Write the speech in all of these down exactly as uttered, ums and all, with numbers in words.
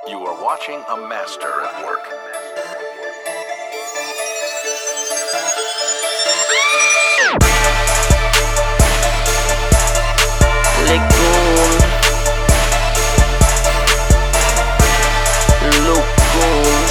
You are watching a master at work. Lagoon, Lagoons.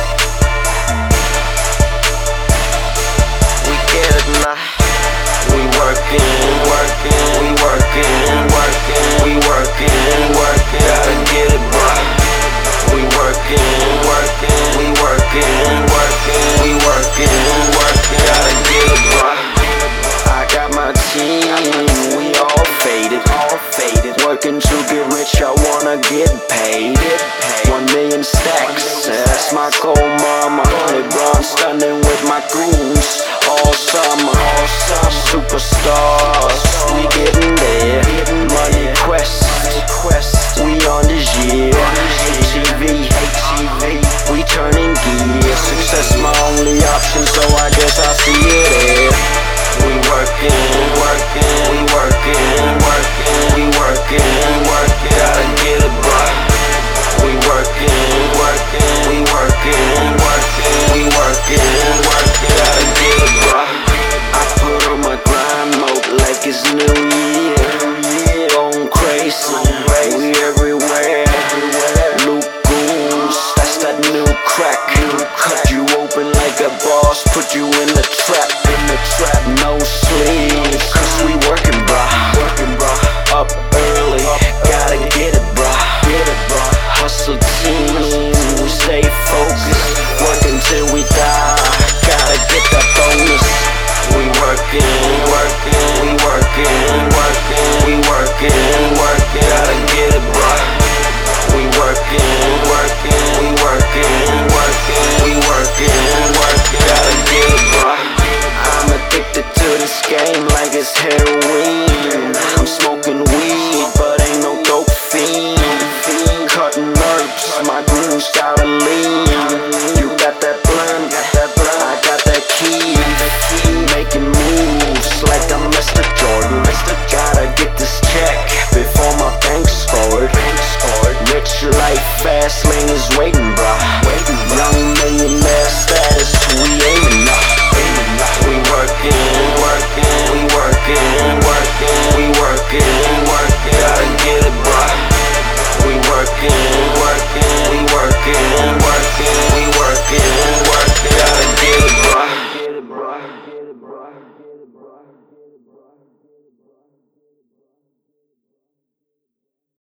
We get it now. We working, working, we working, working, we working, working. Gotta get it, bro. We working, working, we working, working, we working, working. Gotta get it, bro. I got my team, we all faded, all faded. Working to get rich, I wanna get paid. One million stacks, that's my goal, mama. LeBron stunning with my goons all summer, all summer. Superstars, we getting there. Money quest, we on this year. H T V, we turning gears. Success my only option, so I guess I see it there. We working, working, we working, working, we working, working. Gotta get it, bro. We working, working, we working, working, we working, working. Gotta get it, bro. I put on my grind mode like it's New Year. Going crazy, we everywhere. Lagoons, that's that new crack. Cut you open like a boss, put you in the trap, in the trap. No sleep, cause we working, bro. Working, bro. Up early, gotta get it, bro. Get it, bro. Hustle team, we stay focused. Working till we die, gotta get that bonus. We working, working, we working, working, we working, working. Gotta get it, bro. We working, working, we working, working, we working, working. Gotta get it, bro. I'm addicted to this game like it's heroin.